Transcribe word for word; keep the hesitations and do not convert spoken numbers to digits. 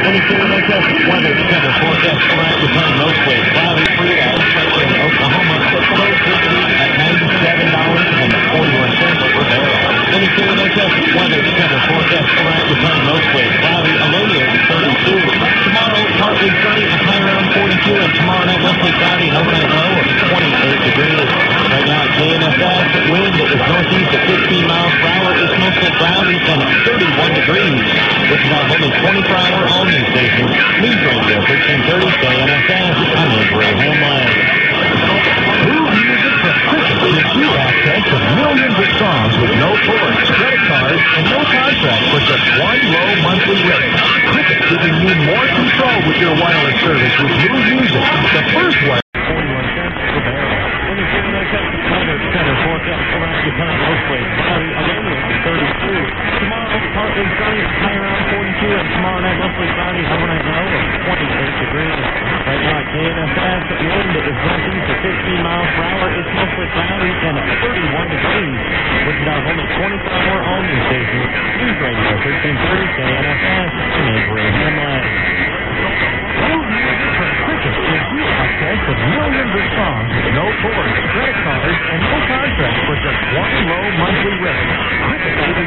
Any forecast weather center forecast tonight with rain mostly cloudy, free to especially in Oklahoma. Low fifty at ninety-seven dollars and forty-one cents per barrel. Any forecast weather center forecast tonight with rain mostly cloudy, a low near thirty-two. Tomorrow partly sunny, a high around forty-two, and tomorrow night mostly cloudy, an overnight low of twenty-eight degrees. Right now at K N S S, wind is northeast at fifteen miles per hour. It's mostly cloudy and thirty-one degrees. This is our only twenty-four hour all-news station, News Radio thirteen thirty K N S S. I'm Avery Homeland. Move Music from Cricket gives you access to millions of songs with no ports, credit cards, and no contract for just one low monthly rate. Cricket giving you more control with your wireless service with Move Music, the first one. forty-one cents per barrel. Any weather center forecast tonight with rain mostly cloudy, a low near thirty-two. Tomorrow partly sunny, a high around forty-two, and tomorrow night mostly cloudy, overnight low of twenty-eight degrees. Right now at K N S S, wind is northeast at fifteen miles per hour. It's mostly cloudy and thirty-one degrees. This is our only twenty-four hour all-news station, News Radio thirteen thirty K N S S. I'm Avery Hamlin. Move Music from Cricket gives you access to millions of songs with no ports, credit cards, and no contract for just one low monthly rate. Cricket giving